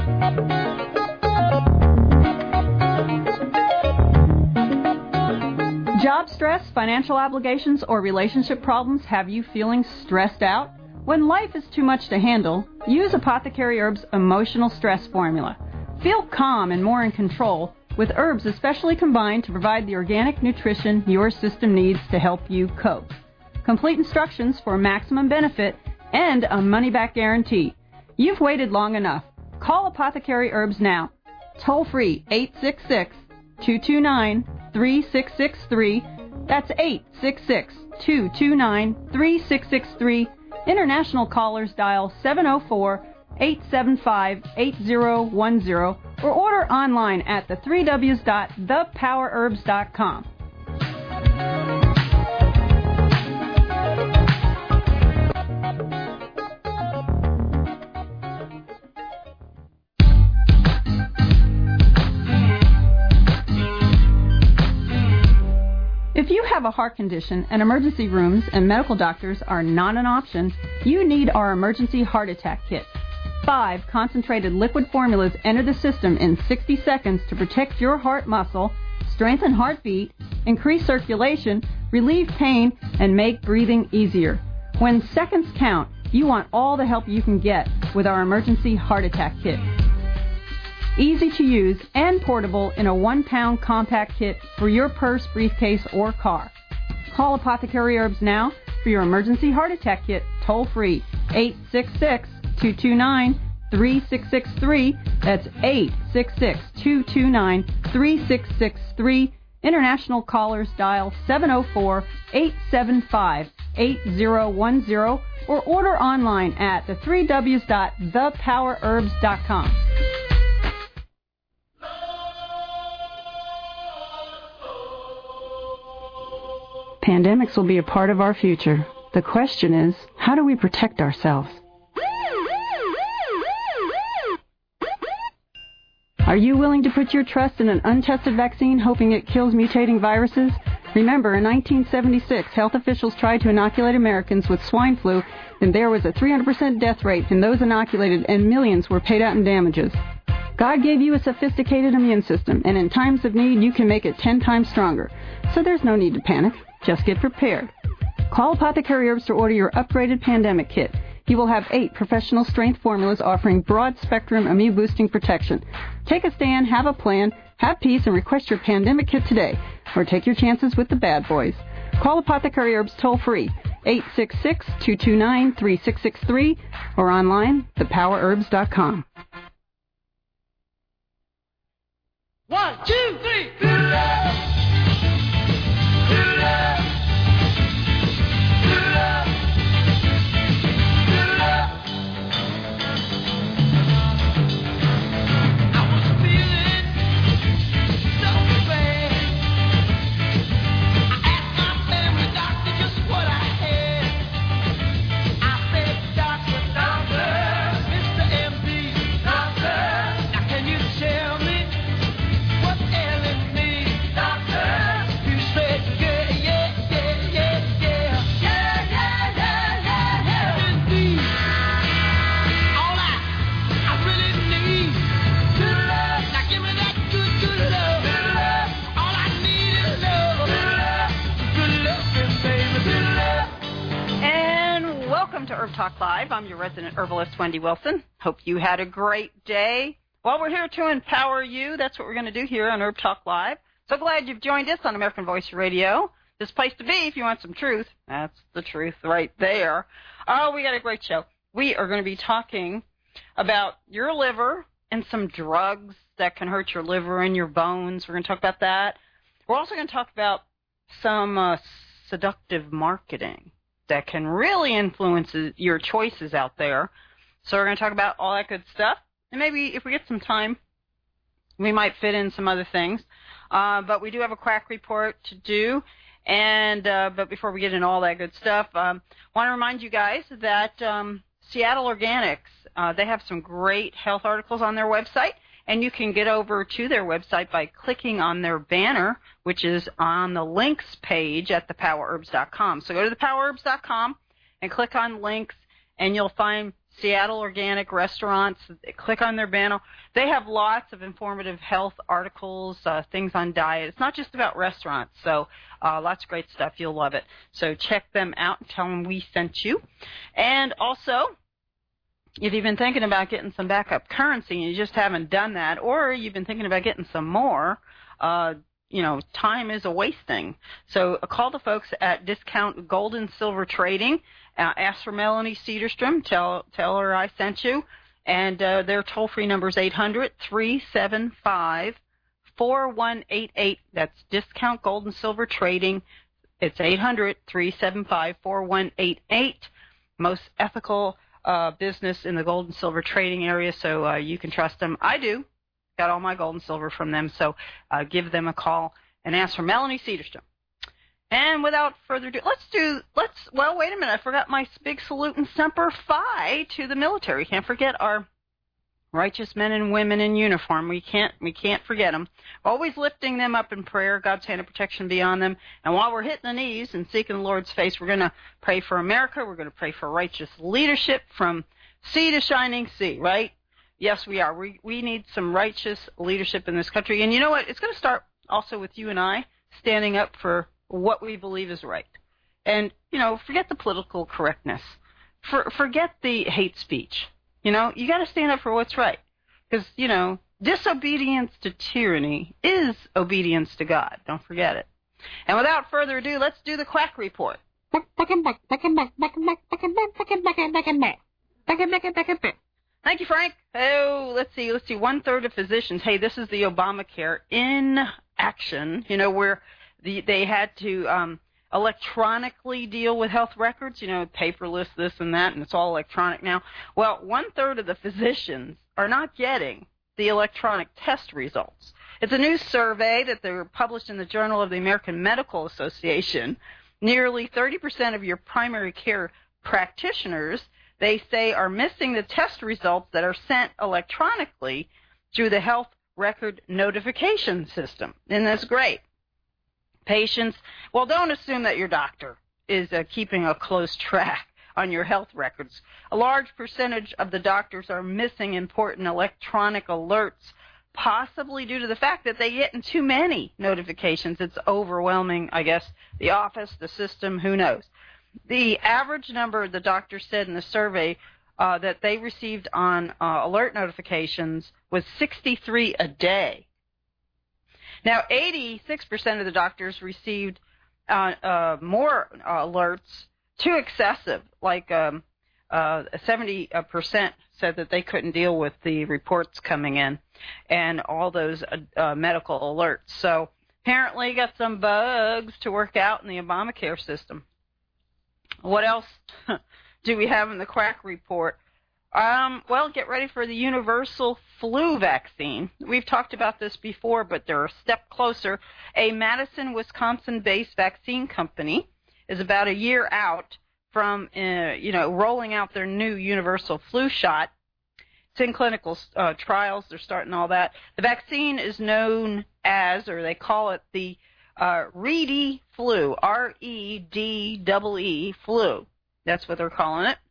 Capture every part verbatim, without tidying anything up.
Job stress, financial obligations, or relationship problems have you feeling stressed out? When life is too much to handle, use Apothecary Herbs Emotional Stress Formula. Feel calm and more in control with herbs especially combined to provide the organic nutrition your system needs to help you cope. Complete instructions for maximum benefit and a money-back guarantee. You've waited long enough. Call Apothecary Herbs now. Toll free eight six six, two two nine, three six six three. That's eight six six, two two nine, three six six three. International callers dial seven oh four, eight seven five, eight oh one oh or order online at the three W's dot the power herbs dot com. If you have a heart condition and emergency rooms and medical doctors are not an option, you need our Emergency Heart Attack Kit. Five concentrated liquid formulas enter the system in sixty seconds to protect your heart muscle, strengthen heartbeat, increase circulation, relieve pain, and make breathing easier. When seconds count, you want all the help you can get with our Emergency Heart Attack Kit. Easy to use and portable in a one-pound compact kit for your purse, briefcase, or car. Call Apothecary Herbs now for your Emergency Heart Attack Kit, toll-free, eight six six, two two nine, three six six three. That's eight six six, two two nine, three six six three. International callers dial seven oh four, eight seven five, eight oh one oh or order online at the three W's dot the power herbs dot com. Pandemics will be a part of our future. The question is, how do we protect ourselves? Are you willing to put your trust in an untested vaccine hoping it kills mutating viruses? Remember, in nineteen seventy-six, health officials tried to inoculate Americans with swine flu, and there was a three hundred percent death rate in those inoculated, and millions were paid out in damages. God gave you a sophisticated immune system, and in times of need, you can make it ten times stronger. So there's no need to panic. Just get prepared. Call Apothecary Herbs to order your upgraded pandemic kit. You will have eight professional strength formulas offering broad-spectrum immune-boosting protection. Take a stand, have a plan, have peace, and request your pandemic kit today. Or take your chances with the bad boys. Call Apothecary Herbs toll-free, eight six six, two two nine, three six six three, or online, the power herbs dot com. One, two, three. To Herb Talk Live. I'm your resident herbalist, Wendy Wilson. Hope you had a great day. Well, we're here to empower you. That's what we're going to do here on Herb Talk Live. So glad you've joined us on American Voice Radio. This place to be if you want some truth. That's the truth right there. Oh, we got a great show. We are going to be talking about your liver and some drugs that can hurt your liver and your bones. We're going to talk about that. We're also going to talk about some uh, seductive marketing that can really influence your choices out there. So we're going to talk about all that good stuff. And maybe if we get some time, we might fit in some other things. Uh, but we do have a quack report to do. And uh, but before we get into all that good stuff, I um, want to remind you guys that um, Seattle Organics, uh, they have some great health articles on their website. And you can get over to their website by clicking on their banner, which is on the links page at the power herbs dot com. So go to the power herbs dot com and click on links, and you'll find Seattle Organic Restaurants. Click on their banner. They have lots of informative health articles, uh, things on diet. It's not just about restaurants, so uh, lots of great stuff. You'll love it. So check them out and tell them we sent you. And also, if you've been thinking about getting some backup currency and you just haven't done that, or you've been thinking about getting some more, uh, you know, time is a wasting. So uh, call the folks at Discount Gold and Silver Trading. Uh, ask for Melanie Cedarstrom. Tell tell her I sent you. And uh, their toll-free number is eight hundred, three seven five, four one eight eight. That's Discount Gold and Silver Trading. It's eight hundred, three seven five, four one eight eight. Most ethical uh, business in the gold and silver trading area, so uh, you can trust them. I do. Got all my gold and silver from them, so uh, give them a call and ask for Melanie Cedarstrom. And without further ado, let's do, let's, well, wait a minute, I forgot my big salute and semper fi to the military. Can't forget our righteous men and women in uniform. We can't, we can't forget them. Always lifting them up in prayer, God's hand of protection be on them. And while we're hitting the knees and seeking the Lord's face, we're going to pray for America. We're going to pray for righteous leadership from sea to shining sea, right? Yes, we are. We we need some righteous leadership in this country. And you know what? It's going to start also with you and I standing up for what we believe is right. And, you know, forget the political correctness. For, forget the hate speech. You know, you got to stand up for what's right. Because, you know, disobedience to tyranny is obedience to God. Don't forget it. And without further ado, let's do the quack report. Thank you, Frank. Oh, let's see. Let's see. One third of physicians. Hey, this is the Obamacare in action. You know, where the, they had to um, electronically deal with health records. You know, paperless, this and that, and it's all electronic now. Well, one third of the physicians are not getting the electronic test results. It's a new survey that they were published in the Journal of the American Medical Association. Nearly thirty percent of your primary care practitioners, they say, are missing the test results that are sent electronically through the health record notification system. And that's great. Patients, well, don't assume that your doctor is uh, keeping a close track on your health records. A large percentage of the doctors are missing important electronic alerts, possibly due to the fact that they get in too many notifications. It's overwhelming, I guess, the office, the system, who knows. The average number, the doctor said in the survey, uh, that they received on uh, alert notifications was sixty-three a day. Now, eighty-six percent of the doctors received uh, uh, more uh, alerts, too excessive, like um, uh, seventy percent said that they couldn't deal with the reports coming in and all those uh, uh, medical alerts. So apparently got some bugs to work out in the Obamacare system. What else do we have in the quack report? Um, well, get ready for the universal flu vaccine. We've talked about this before, but they're a step closer. A Madison, Wisconsin-based vaccine company is about a year out from, uh, you know, rolling out their new universal flu shot. It's in clinical uh, trials. They're starting all that. The vaccine is known as, or they call it the Uh, Reedy flu, R E D E E, flu. That's what they're calling it.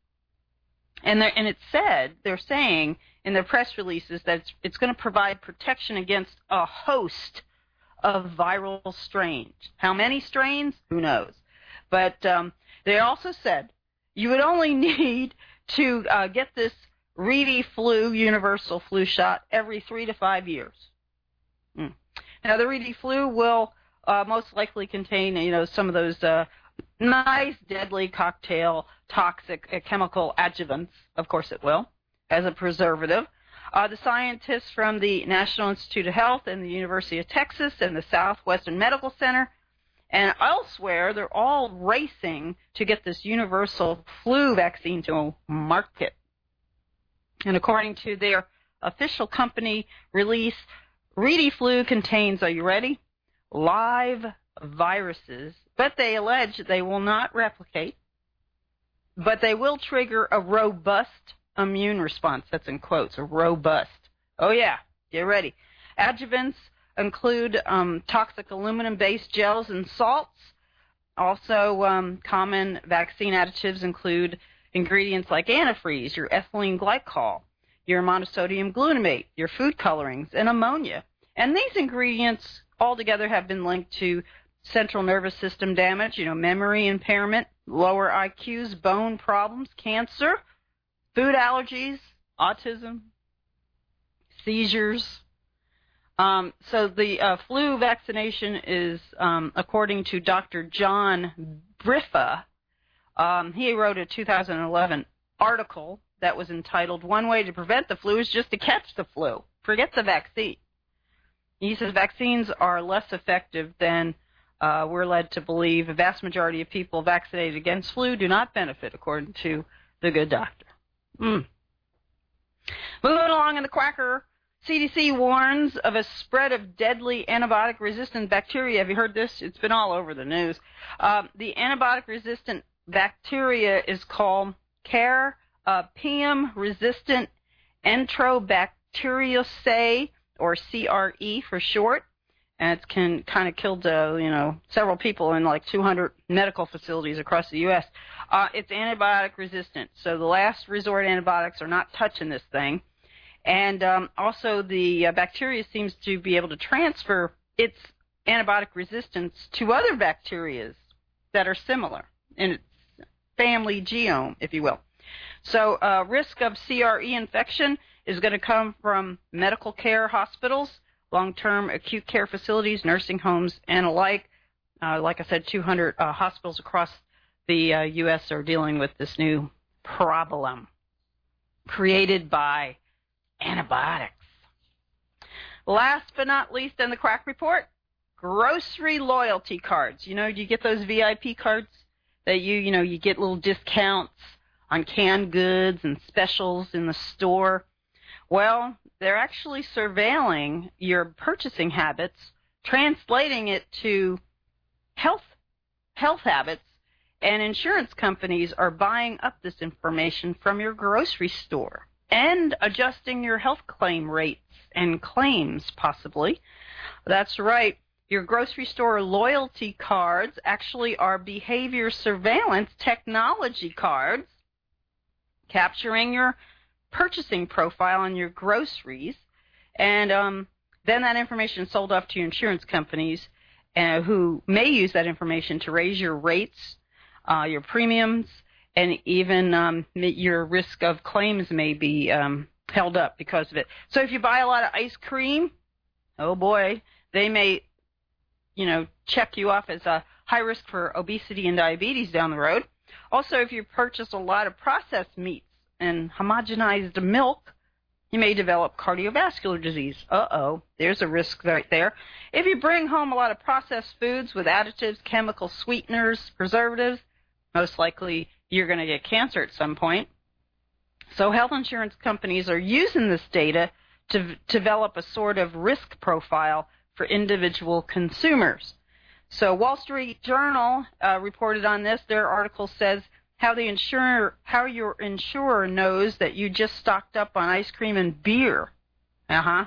And and it said, they're saying in their press releases that it's, it's going to provide protection against a host of viral strains. How many strains? Who knows? But um, they also said you would only need to uh, get this Reedy flu, universal flu shot, every three to five years. Mm. Now, the Reedy flu will Uh, most likely contain, you know, some of those uh, nice, deadly cocktail toxic uh, chemical adjuvants. Of course it will, as a preservative. Uh, the scientists from the National Institute of Health and the University of Texas and the Southwestern Medical Center and elsewhere, they're all racing to get this universal flu vaccine to market. And according to their official company release, Reedy flu contains, are you ready? Live viruses, but they allege they will not replicate, but they will trigger a robust immune response. That's in quotes, a robust. Oh, yeah, get ready. Adjuvants include um, toxic aluminum-based gels and salts. Also, um, common vaccine additives include ingredients like antifreeze, your ethylene glycol, your monosodium glutamate, your food colorings, and ammonia. And these ingredients altogether have been linked to central nervous system damage, you know, memory impairment, lower I Qs, bone problems, cancer, food allergies, autism, seizures. Um, so the uh, flu vaccination is, um, according to Doctor John Briffa, um, he wrote a two thousand eleven article that was entitled, "One Way to Prevent the Flu is Just to Catch the Flu. Forget the vaccine." He says vaccines are less effective than uh, we're led to believe. A vast majority of people vaccinated against flu do not benefit, according to the good doctor. Mm. Moving along in the quacker, C D C warns of a spread of deadly antibiotic-resistant bacteria. Have you heard this? It's been all over the news. Um, the antibiotic-resistant bacteria is called Carbapenem-resistant enterobacteriaceae, or C R E for short. And it's can kind of killed, uh, you know, several people in like two hundred medical facilities across the U S Uh, it's antibiotic-resistant, so the last resort antibiotics are not touching this thing. And um, also the uh, bacteria seems to be able to transfer its antibiotic resistance to other bacteria that are similar in its family genome, if you will. So uh, risk of C R E infection is going to come from medical care hospitals, long-term acute care facilities, nursing homes, and alike. Uh, like I said, two hundred uh, hospitals across the uh, U S are dealing with this new problem created by antibiotics. Last but not least in the Quack Report, grocery loyalty cards. You know, you get those V I P cards that you, you know, you get little discounts on canned goods and specials in the store. Well, they're actually surveilling your purchasing habits, translating it to health health habits, and insurance companies are buying up this information from your grocery store and adjusting your health claim rates and claims, possibly. That's right. Your grocery store loyalty cards actually are behavior surveillance technology cards, capturing your purchasing profile on your groceries, and um, then that information is sold off to your insurance companies, uh, who may use that information to raise your rates, uh, your premiums, and even um, your risk of claims may be um, held up because of it. So if you buy a lot of ice cream, oh boy, they may, you know, check you off as a high risk for obesity and diabetes down the road. Also, if you purchase a lot of processed meats and homogenized milk, you may develop cardiovascular disease. Uh-oh, there's a risk right there. If you bring home a lot of processed foods with additives, chemical sweeteners, preservatives, most likely you're going to get cancer at some point. So health insurance companies are using this data to develop a sort of risk profile for individual consumers. So Wall Street Journal uh, reported on this. Their article says how the insurer, how your insurer knows that you just stocked up on ice cream and beer. Uh-huh.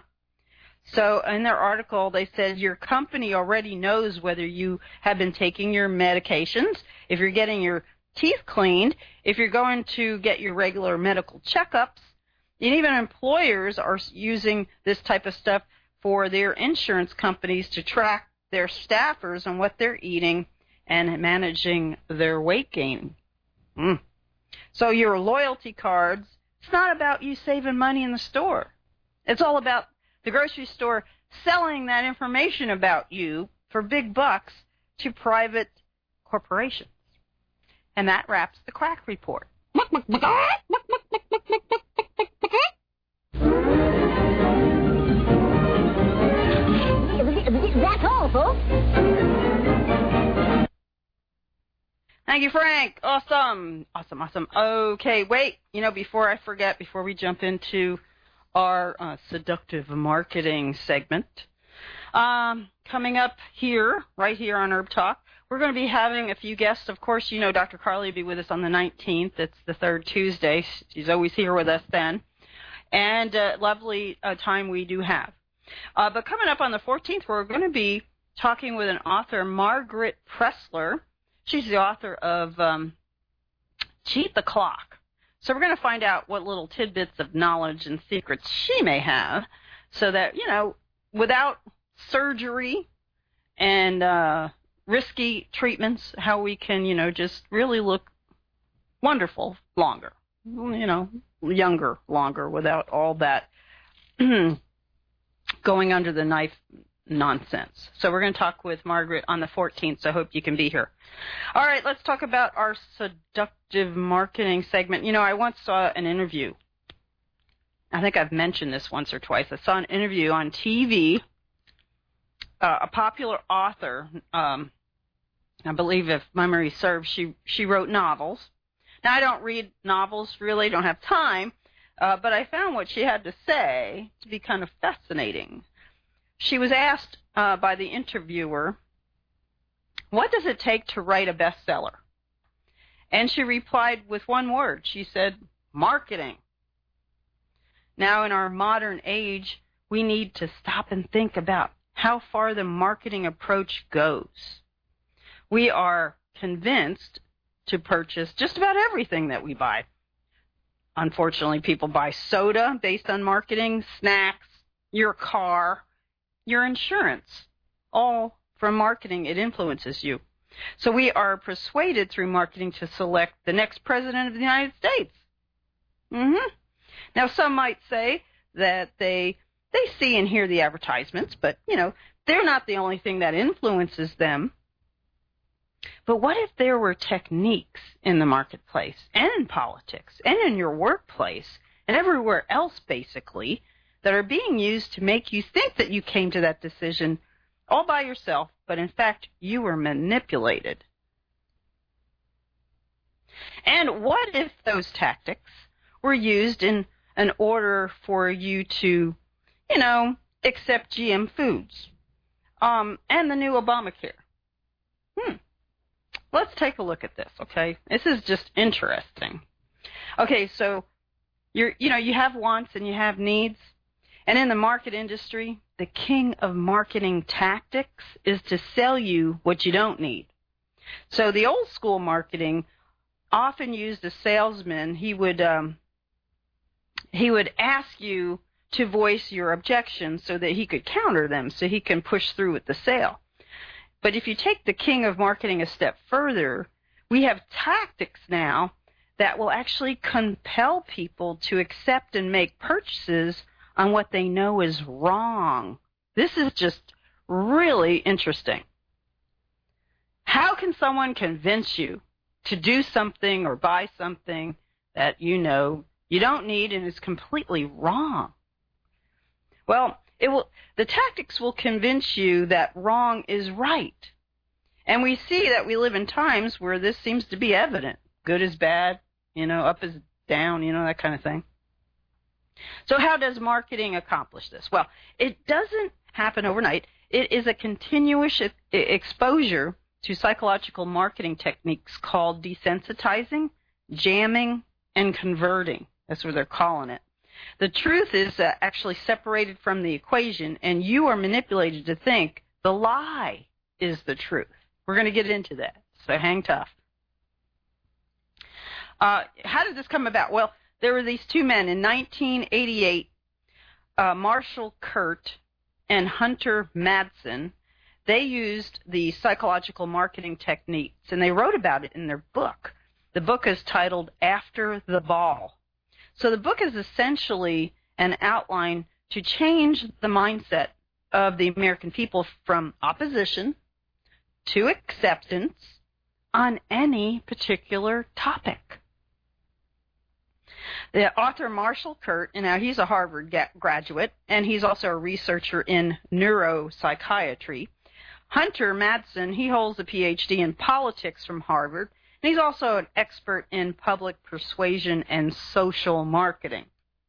So in their article, they said your company already knows whether you have been taking your medications, if you're getting your teeth cleaned, if you're going to get your regular medical checkups, and even employers are using this type of stuff for their insurance companies to track their staffers on what they're eating and managing their weight gain. Mm. So your loyalty cards, it's not about you saving money in the store. It's all about the grocery store selling that information about you for big bucks to private corporations. And that wraps the Quack Report. That's all, folks. Thank you, Frank. Awesome. Awesome, awesome. Okay, wait. You know, before I forget, before we jump into our uh, seductive marketing segment, um, coming up here, right here on Herb Talk, we're going to be having a few guests. Of course, you know Doctor Carly will be with us on the nineteenth. It's the third Tuesday. She's always here with us then. And a lovely uh, time we do have. Uh, but coming up on the fourteenth, we're going to be talking with an author, Margaret Pressler. She's the author of um, cheat the clock. So we're going to find out what little tidbits of knowledge and secrets she may have so that, you know, without surgery and uh, risky treatments, how we can, you know, just really look wonderful longer, you know, younger longer without all that going under the knife nonsense. So we're going to talk with Margaret on the fourteenth, so I hope you can be here. All right, let's talk about our seductive marketing segment. You know, I once saw an interview. I think I've mentioned this once or twice. I saw an interview on T V. Uh, a popular author, um, I believe if memory serves, she, she wrote novels. Now, I don't read novels, really, don't have time, uh, but I found what she had to say to be kind of fascinating. She was asked uh, by the interviewer, what does it take to write a bestseller? And she replied with one word. She said, marketing. Now, in our modern age, we need to stop and think about how far the marketing approach goes. We are convinced to purchase just about everything that we buy. Unfortunately, people buy soda based on marketing, snacks, your car, your insurance, all from marketing. It influences you. So we are persuaded through marketing to select the next president of the United States. Mm-hmm. Now, some might say that they they see and hear the advertisements, but, you know, they're not the only thing that influences them. But what if there were techniques in the marketplace and in politics and in your workplace and everywhere else, basically, that are being used to make you think that you came to that decision all by yourself, but in fact, you were manipulated? And what if those tactics were used in an order for you to, you know, accept G M foods um, and the new Obamacare? Hmm. Let's take a look at this, okay? This is just interesting. Okay, so you're, you know, you have wants and you have needs. And in the market industry, the king of marketing tactics is to sell you what you don't need. So the old school marketing often used a salesman. He would um, he would ask you to voice your objections so that he could counter them, so he can push through with the sale. But if you take the king of marketing a step further, we have tactics now that will actually compel people to accept and make purchases on what they know is wrong. This is just really interesting. How can someone convince you to do something or buy something that you know you don't need and is completely wrong? Well, it will. The tactics will convince you that wrong is right. And we see that we live in times where this seems to be evident. Good is bad, you know, up is down, you know, that kind of thing. So how does marketing accomplish this? Well, it doesn't happen overnight. It is a continuous exposure to psychological marketing techniques called desensitizing, jamming, and converting. That's what they're calling it. The truth is uh, actually separated from the equation, and you are manipulated to think the lie is the truth. We're going to get into that, so hang tough. Uh, how did this come about? Well, there were these two men in nineteen eighty-eight, uh, Marshall Kurt and Hunter Madsen. They used the psychological marketing techniques, and they wrote about it in their book. The book is titled After the Ball. So the book is essentially an outline to change the mindset of the American people from opposition to acceptance on any particular topic. The author Marshall Kurt, and now he's a Harvard graduate, and he's also a researcher in neuropsychiatry. Hunter Madsen, he holds a P H D in politics from Harvard, and he's also an expert in public persuasion and social marketing.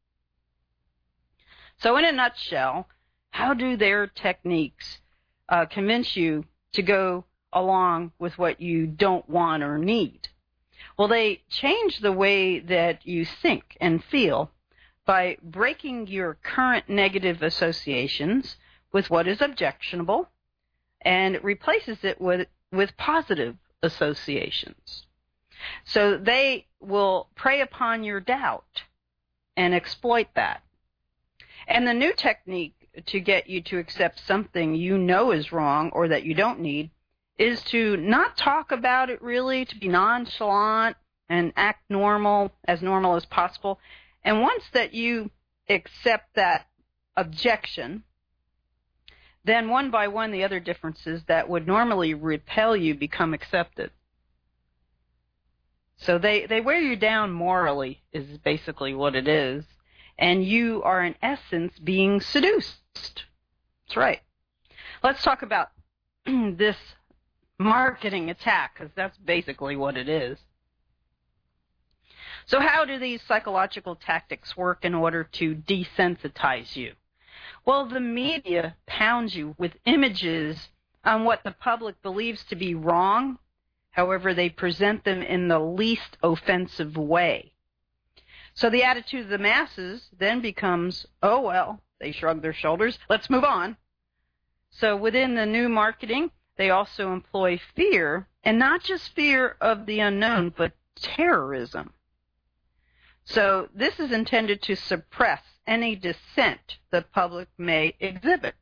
So in a nutshell, how do their techniques uh, convince you to go along with what you don't want or need? Well, they change the way that you think and feel by breaking your current negative associations with what is objectionable and replaces it with, with positive associations. So they will prey upon your doubt and exploit that. And the new technique to get you to accept something you know is wrong or that you don't need is to not talk about it really, to be nonchalant and act normal, as normal as possible. And once that you accept that objection, then one by one the other differences that would normally repel you become accepted. So they, they wear you down morally is basically what it is. And you are in essence being seduced. That's right. Let's talk about this marketing attack, because that's basically what it is. So how do these psychological tactics work in order to desensitize you? Well, the media pounds you with images on what the public believes to be wrong. However, they present them in the least offensive way. So the attitude of the masses then becomes, oh, well, they shrug their shoulders, let's move on. So within the new marketing, they also employ fear, and not just fear of the unknown, but terrorism. So this is intended to suppress any dissent the public may exhibit.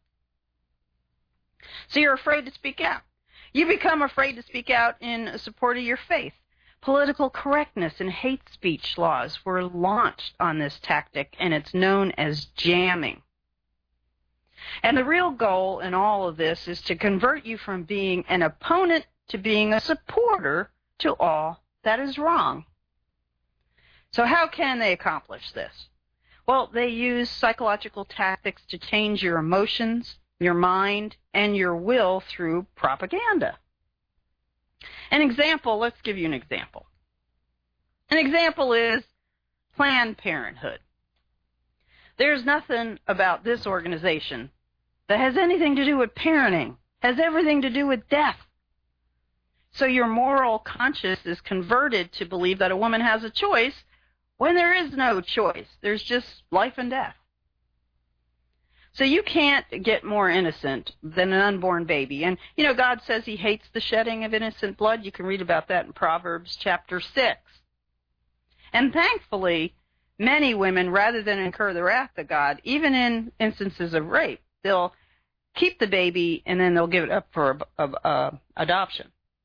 So you're afraid to speak out. You become afraid to speak out in support of your faith. Political correctness and hate speech laws were launched on this tactic, and it's known as jamming. And the real goal in all of this is to convert you from being an opponent to being a supporter to all that is wrong. So how can they accomplish this? Well, they use psychological tactics to change your emotions, your mind, and your will through propaganda. An example, let's give you an example. An example is Planned Parenthood. There's nothing about this organization that has anything to do with parenting, has everything to do with death. So your moral conscience is converted to believe that a woman has a choice when there is no choice. There's just life and death. So you can't get more innocent than an unborn baby. And, you know, God says he hates the shedding of innocent blood. You can read about that in Proverbs chapter six. And thankfully, many women, rather than incur the wrath of God, even in instances of rape, they'll keep the baby and then they'll give it up for uh, uh, adoption.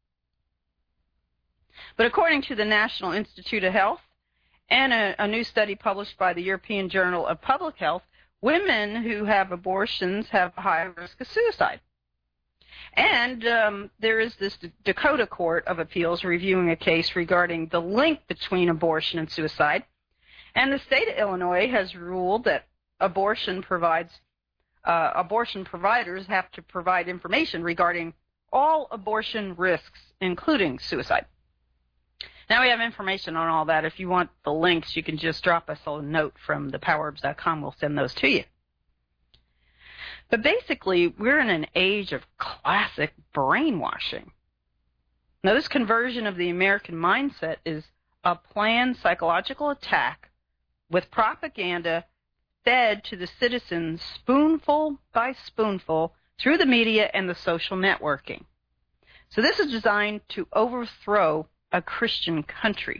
But according to the National Institute of Health and a, a new study published by the European Journal of Public Health, women who have abortions have a higher risk of suicide. And um, there is this Dakota Court of Appeals reviewing a case regarding the link between abortion and suicide. And the state of Illinois has ruled that abortion provides uh, abortion providers have to provide information regarding all abortion risks, including suicide. Now we have information on all that. If you want the links, you can just drop us a note from the power herbs dot com. We'll send those to you. But basically, we're in an age of classic brainwashing. Now, this conversion of the American mindset is a planned psychological attack with propaganda fed to the citizens spoonful by spoonful through the media and the social networking. So this is designed to overthrow a Christian country.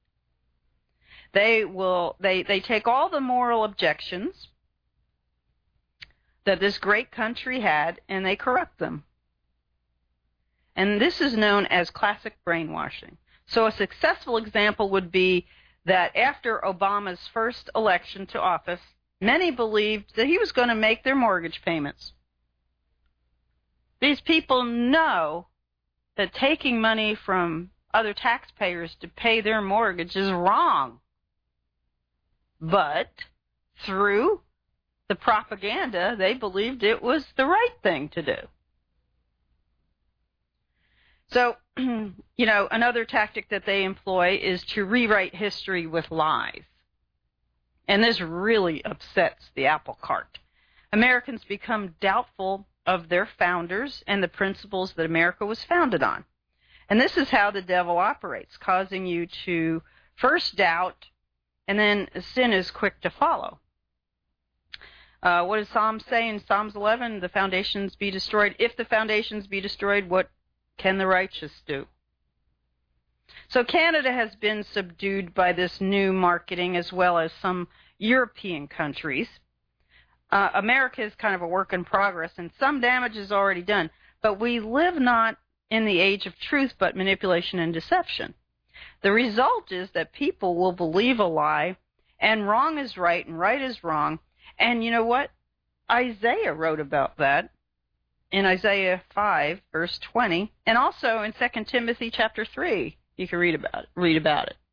They will they, they take all the moral objections that this great country had and they corrupt them. And this is known as classic brainwashing. So a successful example would be that after Obama's first election to office, many believed that he was going to make their mortgage payments. These people know that taking money from other taxpayers to pay their mortgage is wrong. But through the propaganda, they believed it was the right thing to do. So, you know, another tactic that they employ is to rewrite history with lies. And this really upsets the apple cart. Americans become doubtful of their founders and the principles that America was founded on. And this is how the devil operates, causing you to first doubt, and then sin is quick to follow. Uh, what does Psalms say in Psalms eleven? The foundations be destroyed. If the foundations be destroyed, what can the righteous do? So Canada has been subdued by this new marketing as well as some European countries. Uh, America is kind of a work in progress, and some damage is already done. But we live not in the age of truth, but manipulation and deception. The result is that people will believe a lie, and wrong is right, and right is wrong. And you know what? Isaiah wrote about that in Isaiah five, verse twenty, and also in Second Timothy chapter three. You can read about it. Read about it.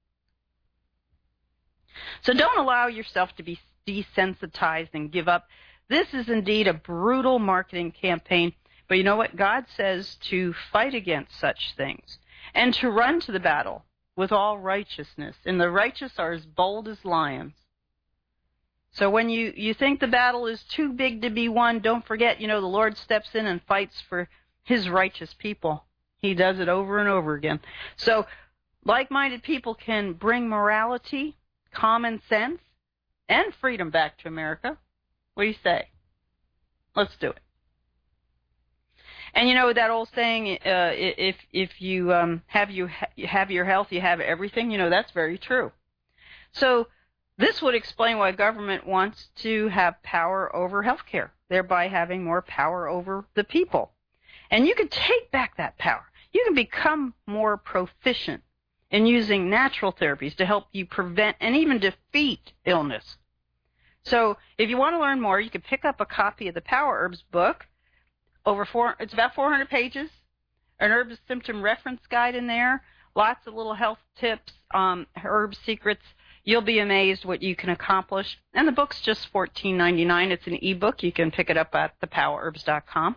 So don't allow yourself to be desensitized and give up. This is indeed a brutal marketing campaign, but you know what? God says to fight against such things and to run to the battle with all righteousness. And the righteous are as bold as lions. So when you, you think the battle is too big to be won, don't forget, you know, the Lord steps in and fights for his righteous people. He does it over and over again. So like-minded people can bring morality, common sense, and freedom back to America. What do you say? Let's do it. And you know that old saying, uh, if if you um, have you ha- have your health, you have everything. You know that's very true. So this would explain why government wants to have power over healthcare, thereby having more power over the people. And you can take back that power. You can become more proficient in using natural therapies to help you prevent and even defeat illness. So if you want to learn more, you can pick up a copy of the Power Herbs book. Over four, it's about four hundred pages, an herb symptom reference guide in there, lots of little health tips, um, herb secrets. You'll be amazed what you can accomplish. And the book's just fourteen ninety-nine. It's an ebook. You can pick it up at the power herbs dot com.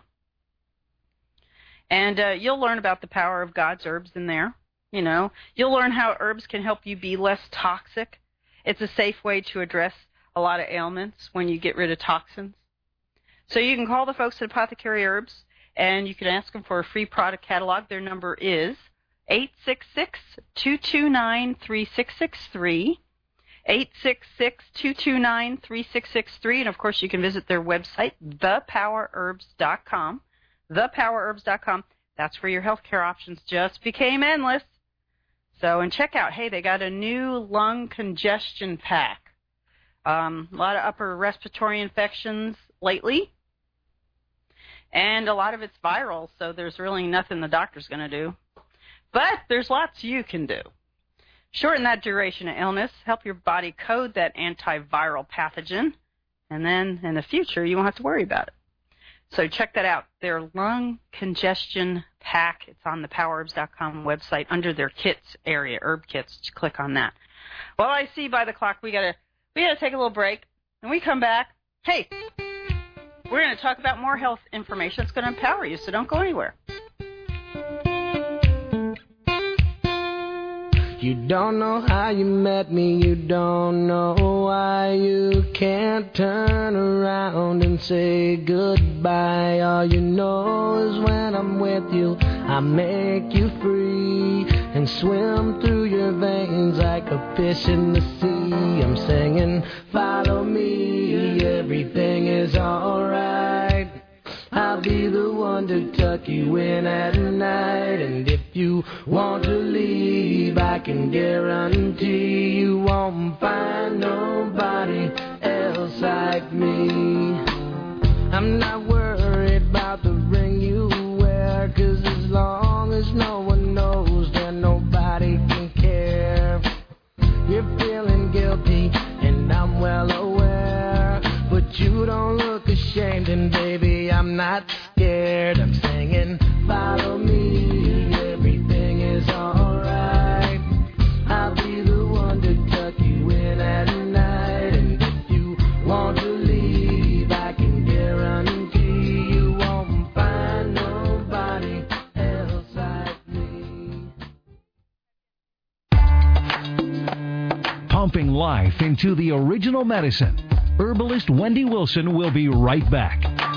And uh, you'll learn about the power of God's herbs in there. You know, you'll learn how herbs can help you be less toxic. It's a safe way to address a lot of ailments when you get rid of toxins. So you can call the folks at Apothecary Herbs, and you can ask them for a free product catalog. Their number is eight six six, two two nine, three six six three, eight six six, two two nine, three six six three. And, of course, you can visit their website, the power herbs dot com, the power herbs dot com. That's where your healthcare options just became endless. So, and check out, hey, they got a new lung congestion pack. Um, a lot of upper respiratory infections lately, and a lot of it's viral, so there's really nothing the doctor's going to do. But there's lots you can do. Shorten that duration of illness, help your body code that antiviral pathogen, and then in the future you won't have to worry about it. So check that out, their lung congestion pack. It's on the power herbs dot com website under their kits area, herb kits. Just click on that. Well, I see by the clock we got to we got to take a little break. When we come back, hey, we're going to talk about more health information that's going to empower you, so don't go anywhere. You don't know how you met me, you don't know why you can't turn around and say goodbye. All you know is when I'm with you, I make you free and swim through your veins like a fish in the sea. I'm singing, follow me, everything is alright. I'll be the one to tuck you in at night. And if you want to leave, I can guarantee you won't find nobody else like me. I'm not worried about the ring you wear, 'cause as long as no one knows, then nobody can care. You're feeling guilty, and I'm well aware, but you don't look ashamed, and baby, I'm not scared. I'm singing, follow me, everything is alright. I'll be the one to tuck you in at night. And if you want to leave, I can guarantee you won't find nobody else like me. Pumping life into the original medicine. Herbalist Wendy Wilson will be right back.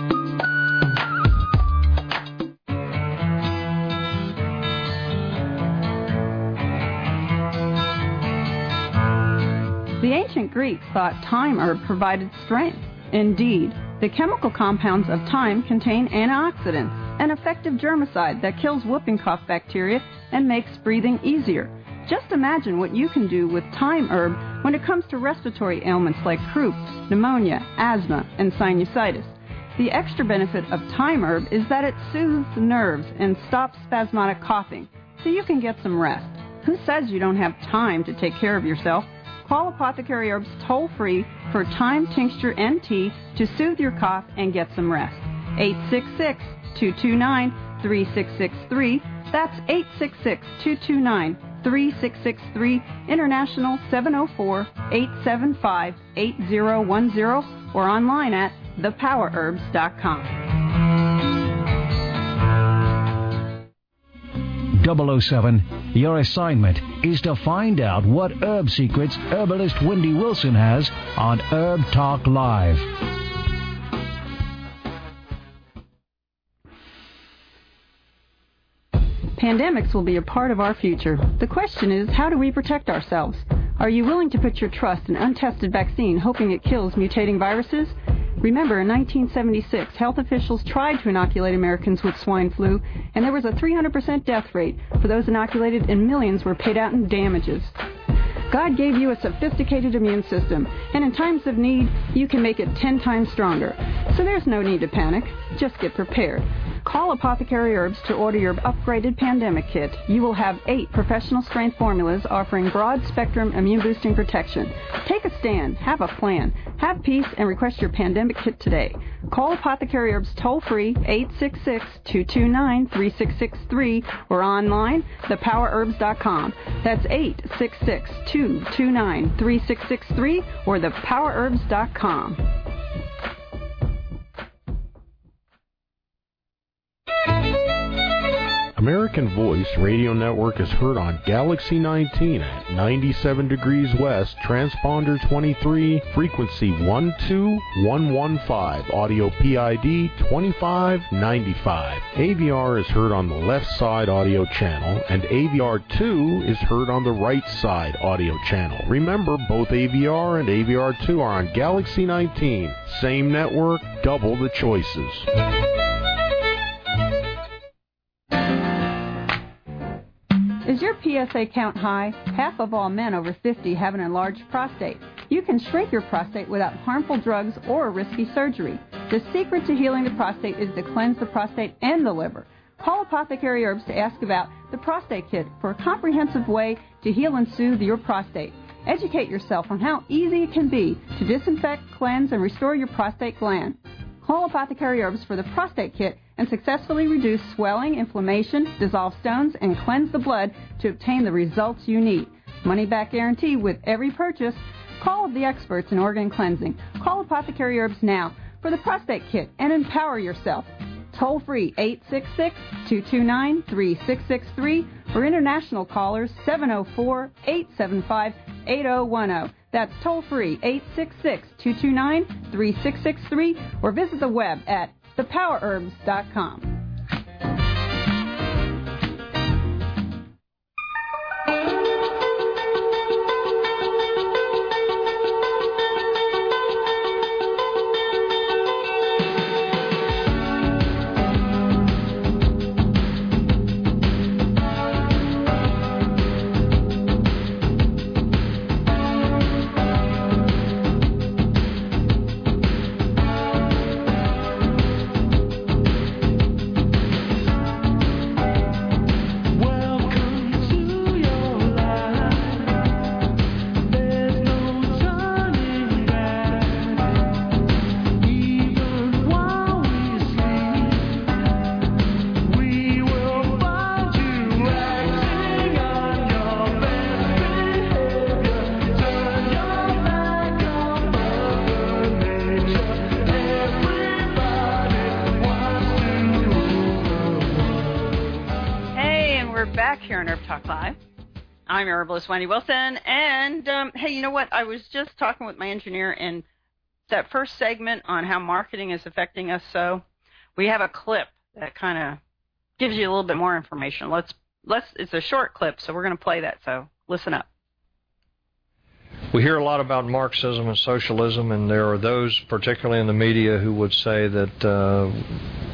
The ancient Greeks thought thyme herb provided strength. Indeed, the chemical compounds of thyme contain antioxidants, an effective germicide that kills whooping cough bacteria and makes breathing easier. Just imagine what you can do with thyme herb when it comes to respiratory ailments like croup, pneumonia, asthma, and sinusitis. The extra benefit of thyme herb is that it soothes the nerves and stops spasmodic coughing, so you can get some rest. Who says you don't have time to take care of yourself? Call Apothecary Herbs toll-free for thyme tincture and tea to soothe your cough and get some rest. eight six six, two two nine, three six six three. That's eight six six, two two nine, three six six three. International seven oh four, eight seven five, eight oh one oh or online at the power herbs dot com. double oh seven, your assignment is to find out what herb secrets herbalist Wendy Wilson has on Herb Talk Live. Pandemics will be a part of our future. The question is, how do we protect ourselves? Are you willing to put your trust in untested vaccine, hoping it kills mutating viruses? Remember, in nineteen seventy-six, health officials tried to inoculate Americans with swine flu, and there was a three hundred percent death rate for those inoculated, and millions were paid out in damages. God gave you a sophisticated immune system, and in times of need, you can make it ten times stronger. So there's no need to panic. Just get prepared. Call Apothecary Herbs to order your upgraded pandemic kit. You will have eight professional-strength formulas offering broad-spectrum immune-boosting protection. Take a stand. Have a plan. Have peace and request your pandemic kit today. Call Apothecary Herbs toll-free, eight six six, two two nine, three six six three, or online, the power herbs dot com. That's eight six six, two two nine, three six six three or the power herbs dot com. American Voice Radio Network is heard on Galaxy nineteen at ninety-seven degrees west, transponder twenty-three, frequency one two one one five, audio P I D twenty-five ninety-five. A V R is heard on the left side audio channel, and A V R two is heard on the right side audio channel. Remember, both A V R and A V R two are on Galaxy nineteen. Same network, double the choices. Is your P S A count high? Half of all men over fifty have an enlarged prostate. You can shrink your prostate without harmful drugs or risky surgery. The secret to healing the prostate is to cleanse the prostate and the liver. Call Apothecary Herbs to ask about the Prostate Kit for a comprehensive way to heal and soothe your prostate. Educate yourself on how easy it can be to disinfect, cleanse, and restore your prostate gland. Call Apothecary Herbs for the Prostate Kit and successfully reduce swelling, inflammation, dissolve stones, and cleanse the blood to obtain the results you need. Money-back guarantee with every purchase. Call the experts in organ cleansing. Call Apothecary Herbs now for the Prostate Kit and empower yourself. Toll free eight six six, two two nine, three six six three or international callers seven oh four, eight seven five, eight oh one oh. That's toll free eight six six, two two nine, three six six three or visit the web at the power herbs dot com. I'm herbalist Wendy Wilson, and um, hey, you know what? I was just talking with my engineer in that first segment on how marketing is affecting us. So we have a clip that kind of gives you a little bit more information. Let's let's. It's a short clip, so we're going to play that. So listen up. We hear a lot about Marxism and socialism, and there are those, particularly in the media, who would say that uh,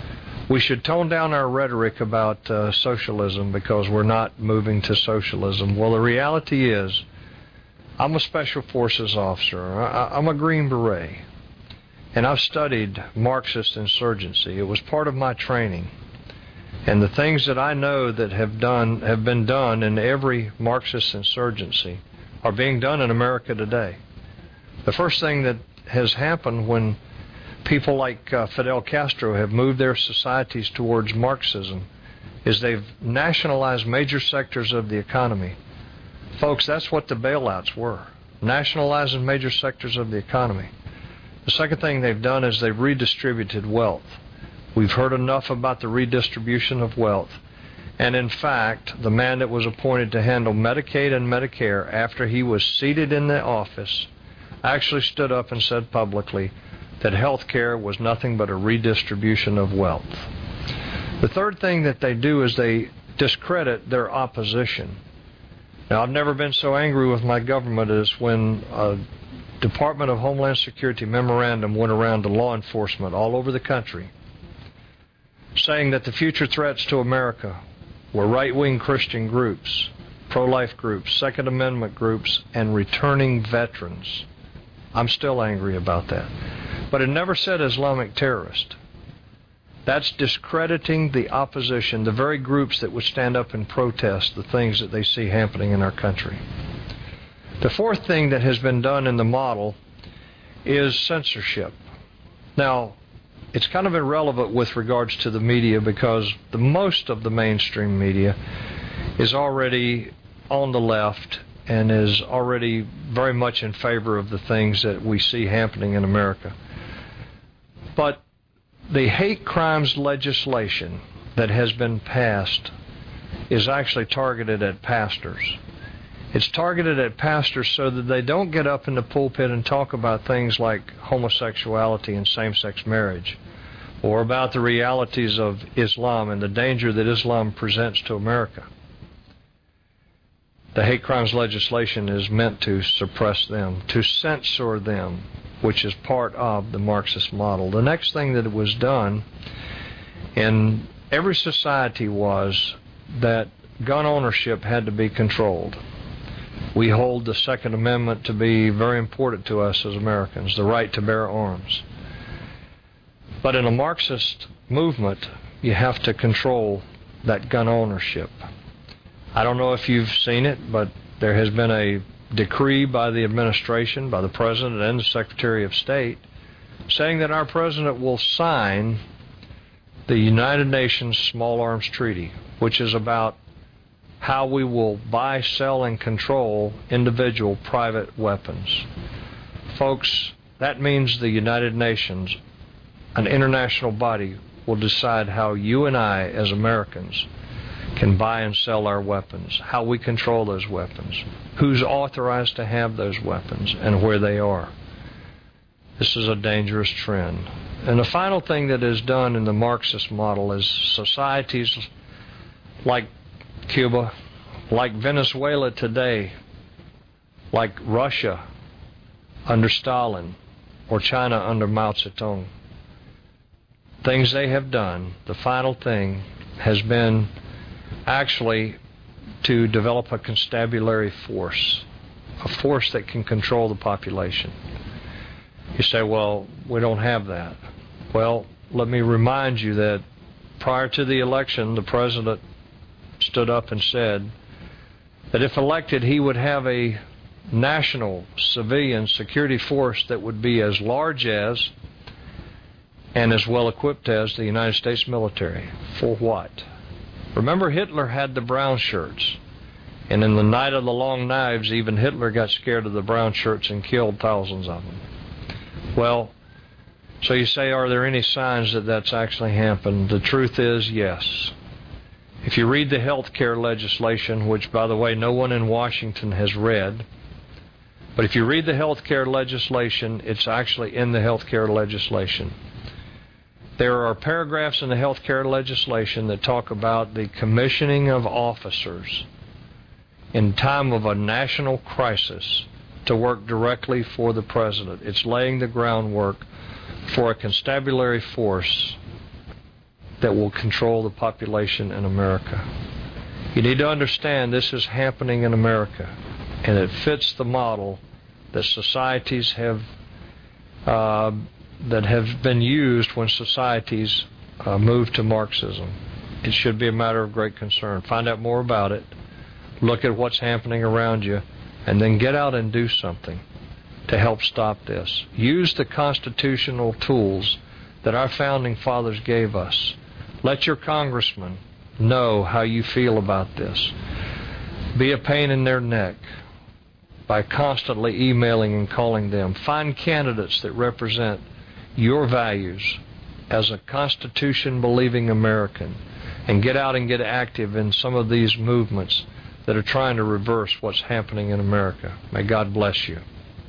we should tone down our rhetoric about uh, socialism because we're not moving to socialism. Well, the reality is, I'm a Special Forces officer. I, I'm a Green Beret. And I've studied Marxist insurgency. It was part of my training. And the things that I know that have done have been done in every Marxist insurgency are being done in America today. The first thing that has happened when people like uh, Fidel Castro have moved their societies towards Marxism is they've nationalized major sectors of the economy. Folks, that's what the bailouts were, nationalizing major sectors of the economy. The second thing they've done is they've redistributed wealth. We've heard enough about the redistribution of wealth. And in fact, the man that was appointed to handle Medicaid and Medicare after he was seated in the office actually stood up and said publicly that health care was nothing but a redistribution of wealth. The third thing that they do is they discredit their opposition. Now, I've never been so angry with my government as when a Department of Homeland Security memorandum went around to law enforcement all over the country saying that the future threats to America were right-wing Christian groups, pro-life groups, Second Amendment groups, and returning veterans. I'm still angry about that. But it never said Islamic terrorist. That's discrediting the opposition, the very groups that would stand up and protest the things that they see happening in our country. The fourth thing that has been done in the model is censorship. Now, it's kind of irrelevant with regards to the media because the most of the mainstream media is already on the left and is already very much in favor of the things that we see happening in America. But the hate crimes legislation that has been passed is actually targeted at pastors. It's targeted at pastors so that they don't get up in the pulpit and talk about things like homosexuality and same-sex marriage, or about the realities of Islam and the danger that Islam presents to America. The hate crimes legislation is meant to suppress them, to censor them, which is part of the Marxist model. The next thing that was done in every society was that gun ownership had to be controlled. We hold the Second Amendment to be very important to us as Americans, the right to bear arms. But in a Marxist movement, you have to control that gun ownership. I don't know if you've seen it, but there has been a decree by the administration, by the President and the Secretary of State, saying that our President will sign the United Nations Small Arms Treaty, which is about how we will buy, sell, and control individual private weapons. Folks, that means the United Nations, an international body, will decide how you and I, as Americans, can buy and sell our weapons, how we control those weapons, who's authorized to have those weapons, and where they are. This is a dangerous trend. And the final thing that is done in the Marxist model is societies like Cuba, like Venezuela today, like Russia under Stalin, or China under Mao Zedong. Things they have done, the final thing has been actually to develop a constabulary force, a force that can control the population. You say, well, we don't have that. Well, let me remind you that prior to the election, the President stood up and said that if elected, he would have a national civilian security force that would be as large as and as well equipped as the United States military. For what? Remember, Hitler had the brown shirts, and in the night of the long knives, even Hitler got scared of the brown shirts and killed thousands of them. Well, so you say, are there any signs that that's actually happened? The truth is, yes. If you read the health care legislation, which, by the way, no one in Washington has read, but if you read the health care legislation, it's actually in the health care legislation. There are paragraphs in the health care legislation that talk about the commissioning of officers in time of a national crisis to work directly for the President. It's laying the groundwork for a constabulary force that will control the population in America. You need to understand this is happening in America, and it fits the model that societies have uh, that have been used when societies uh, move to Marxism. It should be a matter of great concern. Find out more about it. Look at what's happening around you, and then get out and do something to help stop this. Use the constitutional tools that our founding fathers gave us. Let your congressman know how you feel about this. Be a pain in their neck by constantly emailing and calling them. Find candidates that represent your values as a Constitution-believing American, and get out and get active in some of these movements that are trying to reverse what's happening in America. May God bless you.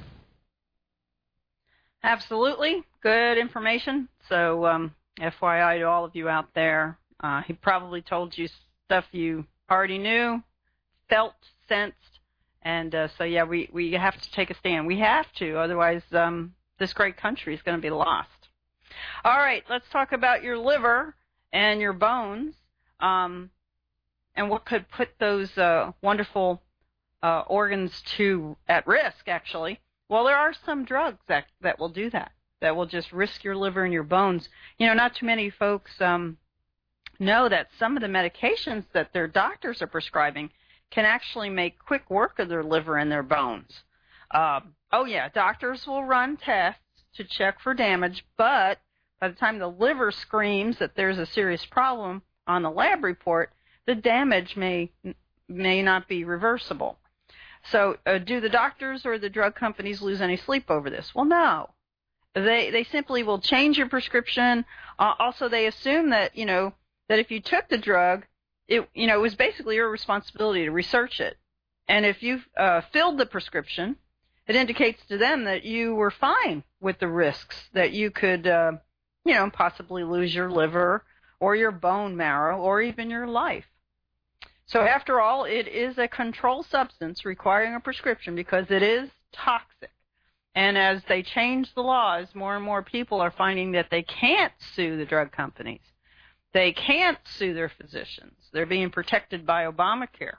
Absolutely. Good information. So, um, F Y I to all of you out there, uh, he probably told you stuff you already knew, felt, sensed, and uh, so, yeah, we, we have to take a stand. We have to, otherwise um, this great country is going to be lost. All right, let's talk about your liver and your bones, um, and what could put those uh, wonderful uh, organs to at risk, actually. Well, there are some drugs that, that will do that, that will just risk your liver and your bones. You know, not too many folks um, know that some of the medications that their doctors are prescribing can actually make quick work of their liver and their bones. Uh, oh, yeah, doctors will run tests to check for damage, but by the time the liver screams that there's a serious problem on the lab report, the damage may may not be reversible. So uh, do the doctors or the drug companies lose any sleep over this? Well, no. They they simply will change your prescription. Uh, also, they assume that, you know, that if you took the drug, it you know it was basically your responsibility to research it. And if you uh, filled the prescription, it indicates to them that you were fine with the risks, that you could, uh, you know, possibly lose your liver or your bone marrow or even your life. So after all, it is a controlled substance requiring a prescription because it is toxic. And as they change the laws, more and more people are finding that they can't sue the drug companies. They can't sue their physicians. They're being protected by Obamacare.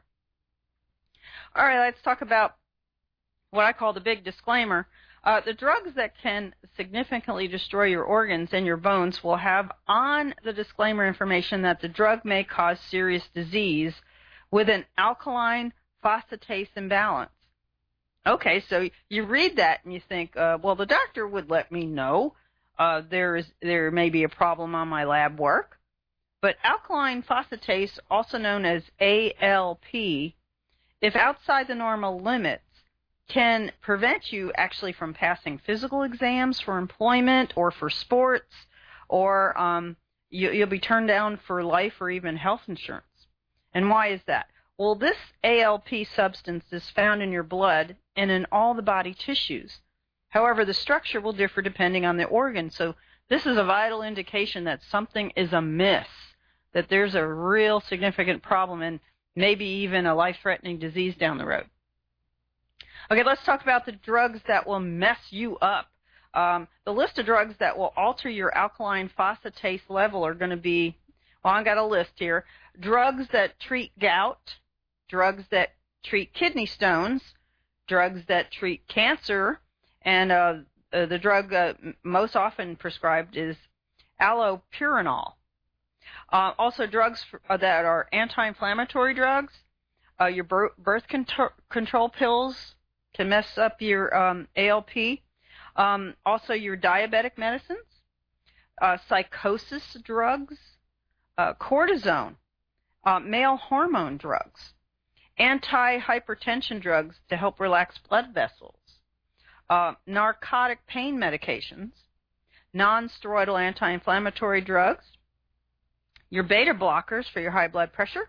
All right, let's talk about what I call the big disclaimer. Uh, the drugs that can significantly destroy your organs and your bones will have on the disclaimer information that the drug may cause serious disease with an alkaline phosphatase imbalance. Okay, so you read that and you think, uh, well, the doctor would let me know uh, there is there may be a problem on my lab work. But alkaline phosphatase, also known as A L P, if outside the normal limits, can prevent you actually from passing physical exams for employment or for sports, or um, you, you'll be turned down for life or even health insurance. And why is that? Well, this A L P substance is found in your blood and in all the body tissues. However, the structure will differ depending on the organ. So this is a vital indication that something is amiss, that there's a real significant problem and maybe even a life-threatening disease down the road. Okay, let's talk about the drugs that will mess you up. Um, the list of drugs that will alter your alkaline phosphatase level are going to be, well, I've got a list here. Drugs that treat gout, drugs that treat kidney stones, drugs that treat cancer, and uh, uh, the drug uh, most often prescribed is allopurinol. Uh, also, drugs for, uh, that are anti-inflammatory drugs, uh, your birth control, control pills can mess up your um, A L P. Um, also, your diabetic medicines, uh, psychosis drugs, uh, cortisone, uh, male hormone drugs, anti-hypertension drugs to help relax blood vessels, uh, narcotic pain medications, non-steroidal anti-inflammatory drugs, your beta blockers for your high blood pressure,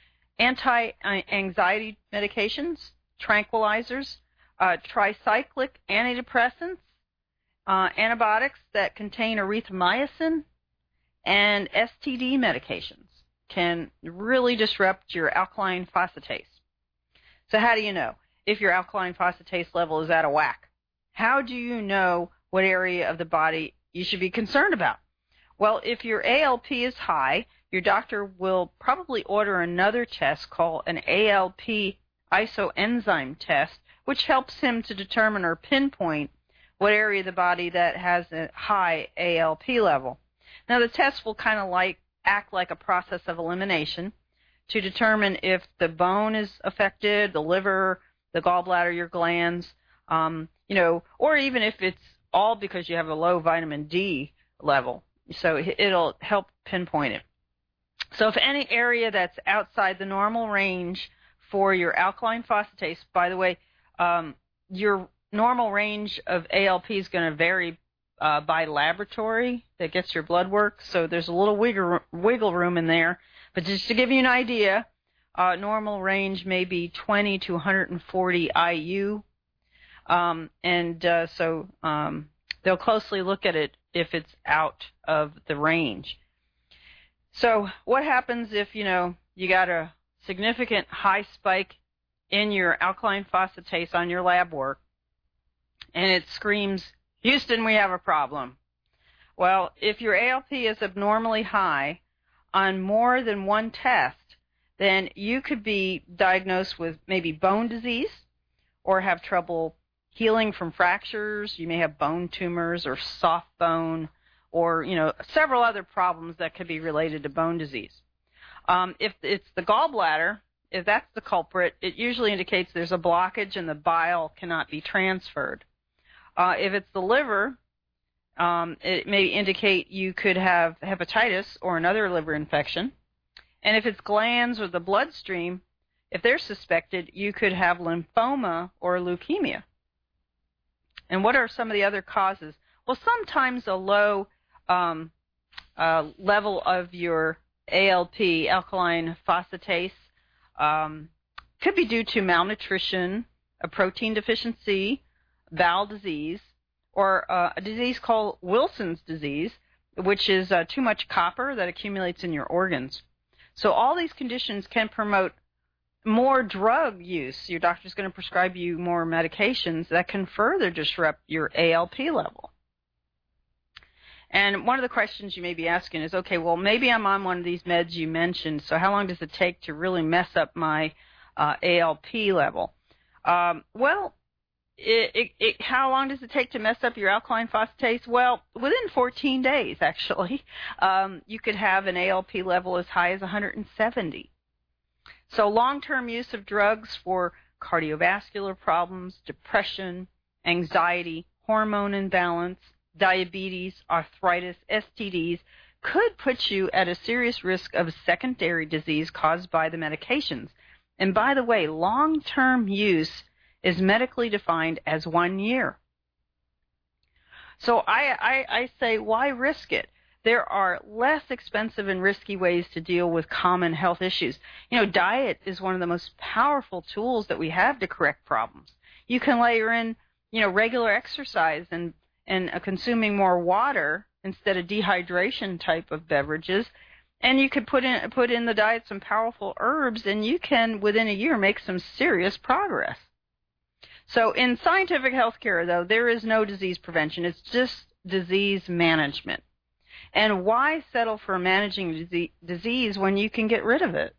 anti-anxiety medications, tranquilizers, uh, tricyclic antidepressants, uh, antibiotics that contain erythromycin, and S T D medications can really disrupt your alkaline phosphatase. So how do you know if your alkaline phosphatase level is out of whack? How do you know what area of the body you should be concerned about? Well, if your A L P is high, your doctor will probably order another test called an A L P isoenzyme test, which helps him to determine or pinpoint what area of the body that has a high A L P level. Now, the test will kind of like act like a process of elimination to determine if the bone is affected, the liver, the gallbladder, your glands, um, you know, or even if it's all because you have a low vitamin D level. So it'll help pinpoint it. So if any area that's outside the normal range for your alkaline phosphatase, by the way, um, your normal range of A L P is going to vary uh, by laboratory that gets your blood work. So there's a little wiggle, wiggle room in there. But just to give you an idea, uh, normal range may be twenty to one hundred forty I U. Um, and uh, so um, they'll closely look at it if it's out of the range. So what happens if, you know, you got a significant high spike in your alkaline phosphatase on your lab work, and it screams, Houston, we have a problem. Well, if your A L P is abnormally high on more than one test, then you could be diagnosed with maybe bone disease or have trouble healing from fractures. You may have bone tumors or soft bone or, you know, several other problems that could be related to bone disease. Um, if it's the gallbladder, if that's the culprit, it usually indicates there's a blockage and the bile cannot be transferred. Uh, if it's the liver, um, it may indicate you could have hepatitis or another liver infection. And if it's glands or the bloodstream, if they're suspected, you could have lymphoma or leukemia. And what are some of the other causes? Well, sometimes a low um, uh, level of your A L P, alkaline phosphatase, um, could be due to malnutrition, a protein deficiency, bowel disease, or uh, a disease called Wilson's disease, which is uh, too much copper that accumulates in your organs. So all these conditions can promote more drug use. Your doctor's going to prescribe you more medications that can further disrupt your A L P level. And one of the questions you may be asking is, okay, well, maybe I'm on one of these meds you mentioned, so how long does it take to really mess up my uh, A L P level? Um, well, it, it, it, how long does it take to mess up your alkaline phosphatase? Well, within fourteen days, actually. Um, you could have an A L P level as high as one hundred seventy. So long-term use of drugs for cardiovascular problems, depression, anxiety, hormone imbalance, diabetes, arthritis, S T Ds could put you at a serious risk of secondary disease caused by the medications. And by the way, long-term use is medically defined as one year. So I, I, I say, why risk it? There are less expensive and risky ways to deal with common health issues. You know, diet is one of the most powerful tools that we have to correct problems. You can layer in, you know, regular exercise and, and uh, consuming more water instead of dehydration type of beverages. And you could put in, put in the diet some powerful herbs, and you can, within a year, make some serious progress. So in scientific healthcare, though, there is no disease prevention. It's just disease management. And why settle for managing disease when you can get rid of it?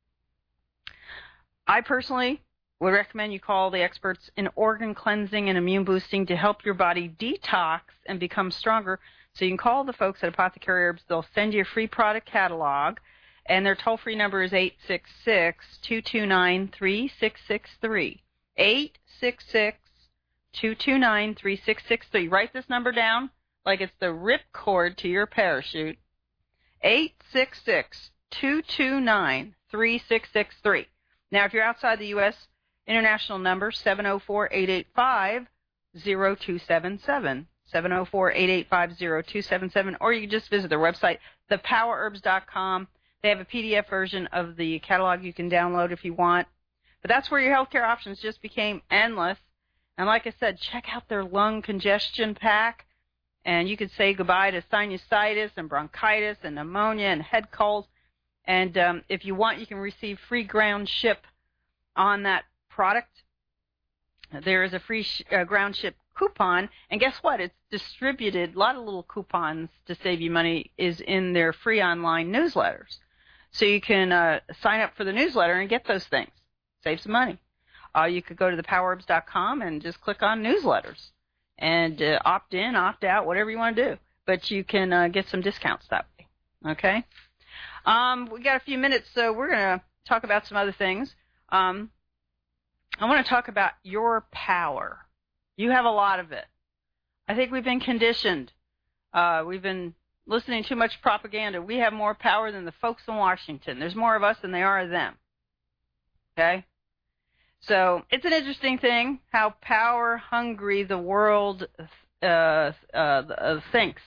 I personally would recommend you call the experts in organ cleansing and immune boosting to help your body detox and become stronger. So you can call the folks at Apothecary Herbs. They'll send you a free product catalog, and their toll-free number is eight six six, two two nine, three six six three. eight six six, two two nine, three six six three. Write this number down like it's the ripcord to your parachute. eight six six, two two nine, three six six three. Now, if you're outside the U S, international number seven oh four, eight eight five, oh two seven seven. seven oh four, eight eight five, oh two seven seven. Or you can just visit their website, the power herbs dot com. They have a P D F version of the catalog you can download if you want. But that's where your healthcare options just became endless. And like I said, check out their lung congestion pack. And you could say goodbye to sinusitis and bronchitis and pneumonia and head colds. And um, if you want, you can receive free ground ship on that product. There is a free sh- uh, ground ship coupon, and guess what? It's distributed, a lot of little coupons to save you money is in their free online newsletters. So you can uh, sign up for the newsletter and get those things. Save some money. Uh, you could go to the power herbs dot com and just click on newsletters and uh, opt in, opt out, whatever you want to do. But you can uh, get some discounts that way, okay? Um, we got a few minutes, so we're going to talk about some other things. Um, I want to talk about your power. You have a lot of it. I think we've been conditioned. Uh, we've been listening to too much propaganda. We have more power than the folks in Washington. There's more of us than there are of them, okay? So it's an interesting thing how power-hungry the world uh, uh, thinks,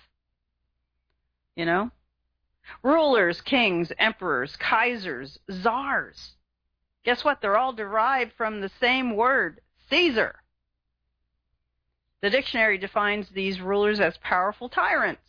you know? Rulers, kings, emperors, kaisers, czars. Guess what? They're all derived from the same word, Caesar. The dictionary defines these rulers as powerful tyrants.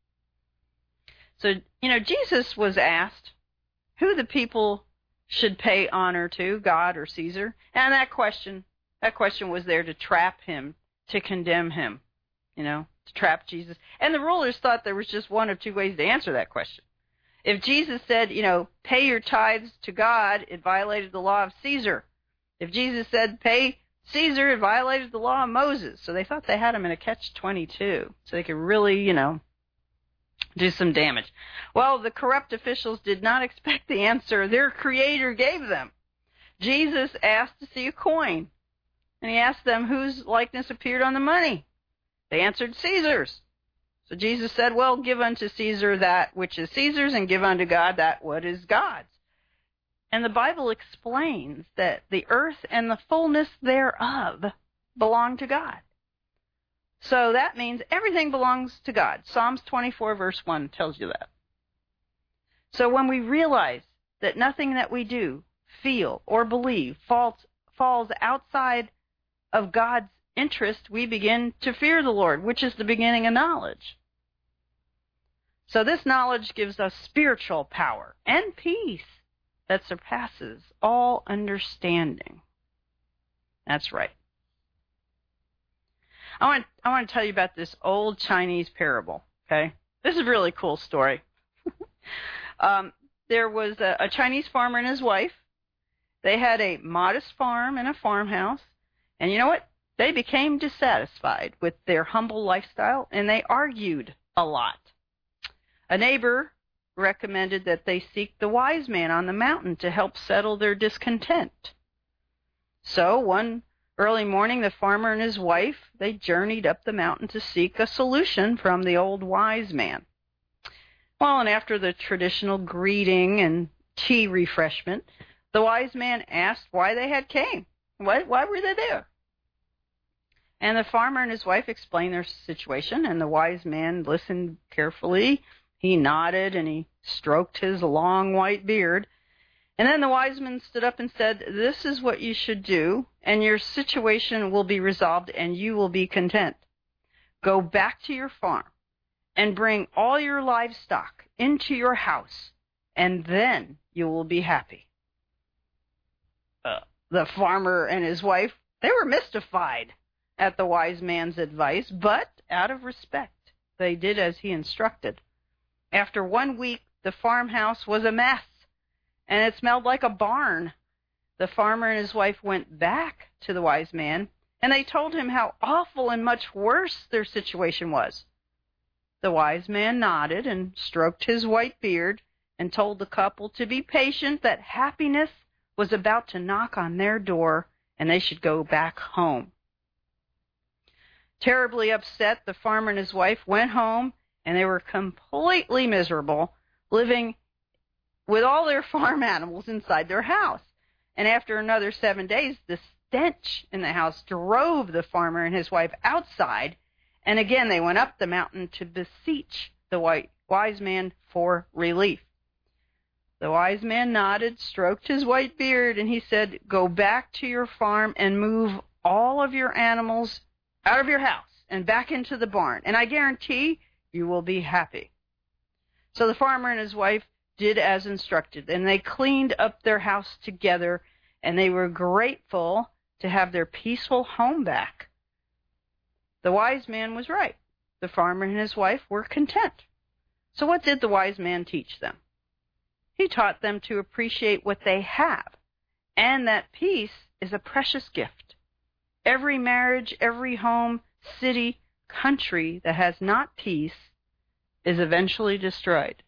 So, you know, Jesus was asked who the people should pay honor to, God or Caesar. And that question, that question was there to trap him, to condemn him, you know, to trap Jesus. And the rulers thought there was just one of two ways to answer that question. If Jesus said, you know, pay your tithes to God, it violated the law of Caesar. If Jesus said pay Caesar, it violated the law of Moses. So they thought they had him in a catch twenty-two. So they could really, you know, do some damage. Well, the corrupt officials did not expect the answer their Creator gave them. Jesus asked to see a coin, and he asked them whose likeness appeared on the money. They answered Caesar's. So Jesus said, well, give unto Caesar that which is Caesar's, and give unto God that what is God's. And the Bible explains that the earth and the fullness thereof belong to God. So that means everything belongs to God. Psalms twenty-four, verse one tells you that. So when we realize that nothing that we do, feel, or believe falls, falls outside of God's interest, we begin to fear the Lord, which is the beginning of knowledge. So this knowledge gives us spiritual power and peace that surpasses all understanding. That's right. I want, I want to tell you about this old Chinese parable, okay? This is a really cool story. um, there was a, a Chinese farmer and his wife. They had a modest farm and a farmhouse. And you know what? They became dissatisfied with their humble lifestyle, and they argued a lot. A neighbor recommended that they seek the wise man on the mountain to help settle their discontent. So one early morning, the farmer and his wife, they journeyed up the mountain to seek a solution from the old wise man. Well, and after the traditional greeting and tea refreshment, the wise man asked why they had came. Why, why were they there? And the farmer and his wife explained their situation, and the wise man listened carefully. He nodded, and he stroked his long white beard. And then the wise man stood up and said, this is what you should do, and your situation will be resolved, and you will be content. Go back to your farm and bring all your livestock into your house, and then you will be happy. Uh, the farmer and his wife, they were mystified at the wise man's advice, but out of respect, they did as he instructed. After one week, the farmhouse was a mess, and it smelled like a barn. The farmer and his wife went back to the wise man, and they told him how awful and much worse their situation was. The wise man nodded and stroked his white beard and told the couple to be patient, that happiness was about to knock on their door, and they should go back home. Terribly upset, the farmer and his wife went home, and they were completely miserable, living with all their farm animals inside their house. And after another seven days, the stench in the house drove the farmer and his wife outside, and again they went up the mountain to beseech the wise man for relief. The wise man nodded, stroked his white beard, and he said, go back to your farm and move all of your animals out of your house and back into the barn, and I guarantee you will be happy. So the farmer and his wife did as instructed, and they cleaned up their house together, and they were grateful to have their peaceful home back. The wise man was right. The farmer and his wife were content. So what did the wise man teach them? He taught them to appreciate what they have, and that peace is a precious gift. Every marriage, every home, city, country that has not peace is eventually destroyed.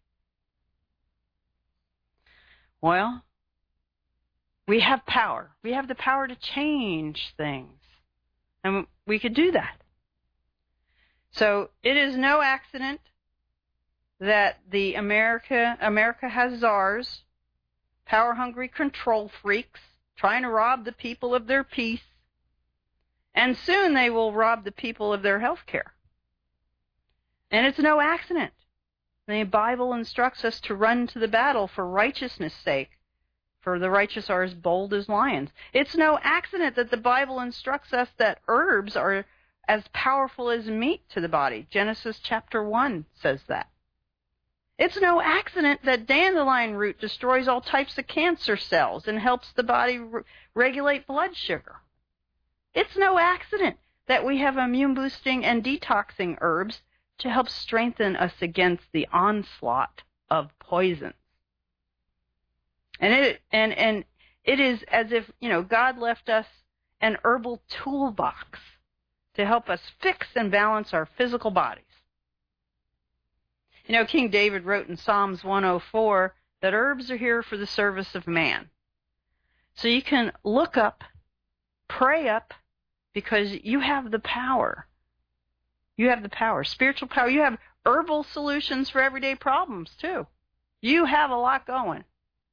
Well, we have power. We have the power to change things, and we could do that. So it is no accident that the America America has czars, power-hungry control freaks, trying to rob the people of their peace, and soon they will rob the people of their health care. And it's no accident. The Bible instructs us to run to the battle for righteousness' sake, for the righteous are as bold as lions. It's no accident that the Bible instructs us that herbs are as powerful as meat to the body. Genesis chapter one says that. It's no accident that dandelion root destroys all types of cancer cells and helps the body re- regulate blood sugar. It's no accident that we have immune-boosting and detoxing herbs to help strengthen us against the onslaught of poisons. And it and and it is as if, you know, God left us an herbal toolbox to help us fix and balance our physical bodies. You know, King David wrote in Psalms one oh four that herbs are here for the service of man. So you can look up, pray up, because you have the power. You have the power, spiritual power. You have herbal solutions for everyday problems, too. You have a lot going.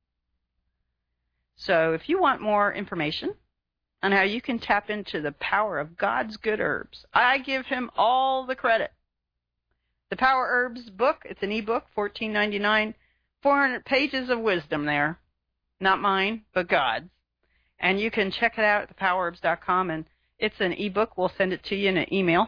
So if you want more information on how you can tap into the power of God's good herbs, I give him all the credit. The Power Herbs book, it's an ebook, fourteen ninety-nine, four hundred pages of wisdom there. Not mine, but God's. And you can check it out at the power herbs dot com, and it's an ebook. We'll send it to you in an email.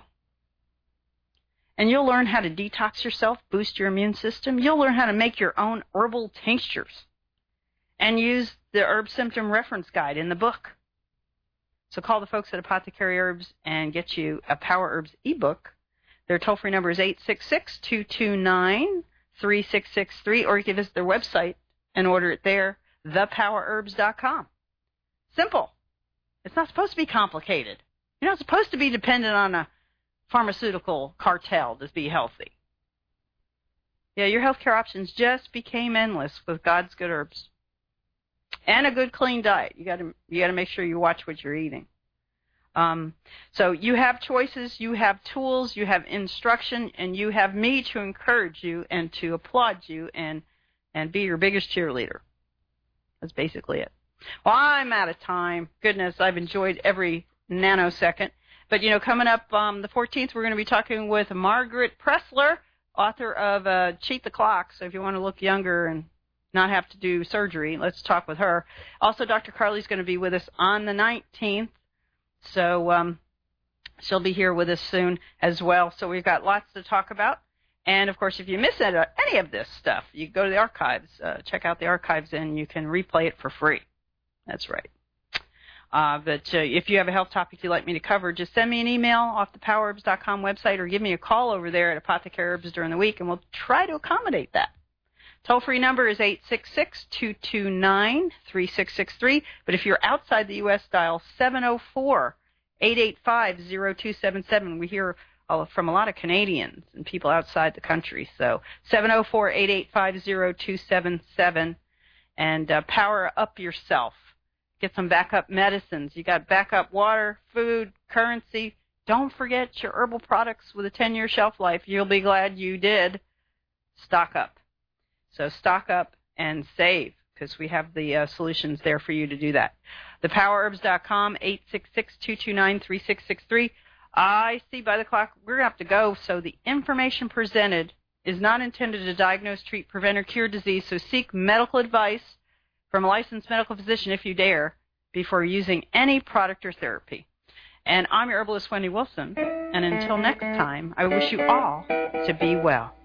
And you'll learn how to detox yourself, boost your immune system. You'll learn how to make your own herbal tinctures and use the herb symptom reference guide in the book. So call the folks at Apothecary Herbs and get you a Power Herbs ebook. Their toll-free number is eight six six, two two nine, three six six three, or you can visit their website and order it there, the power herbs dot com. Simple. It's not supposed to be complicated. You're not supposed to be dependent on a pharmaceutical cartel to be healthy. Yeah, your healthcare options just became endless with God's good herbs. And a good clean diet. You got to you got to make sure you watch what you're eating. Um, so you have choices, you have tools, you have instruction, and you have me to encourage you and to applaud you and and be your biggest cheerleader. That's basically it. Well, I'm out of time. Goodness, I've enjoyed every nanosecond. But, you know, coming up um, the fourteenth, we're going to be talking with Margaret Pressler, author of uh, Cheat the Clock. So if you want to look younger and not have to do surgery, let's talk with her. Also, Doctor Carly's going to be with us on the nineteenth. So um, she'll be here with us soon as well. So we've got lots to talk about. And, of course, if you miss any of this stuff, you go to the archives, uh, check out the archives, and you can replay it for free. That's right. Uh, but uh, if you have a health topic you'd like me to cover, just send me an email off the power herbs dot com website or give me a call over there at Apothecary Herbs during the week, and we'll try to accommodate that. Toll-free number is eight six six, two two nine, three six six three. But if you're outside the U S, dial seven oh four, eight eight five, oh two seven seven. We hear uh, from a lot of Canadians and people outside the country. So seven oh four, eight eight five, oh two seven seven. And uh, power up yourself. Get some backup medicines. You got backup water, food, currency. Don't forget your herbal products with a ten-year shelf life. You'll be glad you did. Stock up. So stock up and save, because we have the uh, solutions there for you to do that. the power herbs dot com, eight six six, two two nine, three six six three. I see by the clock we're going to have to go, so the information presented is not intended to diagnose, treat, prevent, or cure disease, so seek medical advice from a licensed medical physician if you dare before using any product or therapy. And I'm your herbalist, Wendy Wilson, and until next time, I wish you all to be well.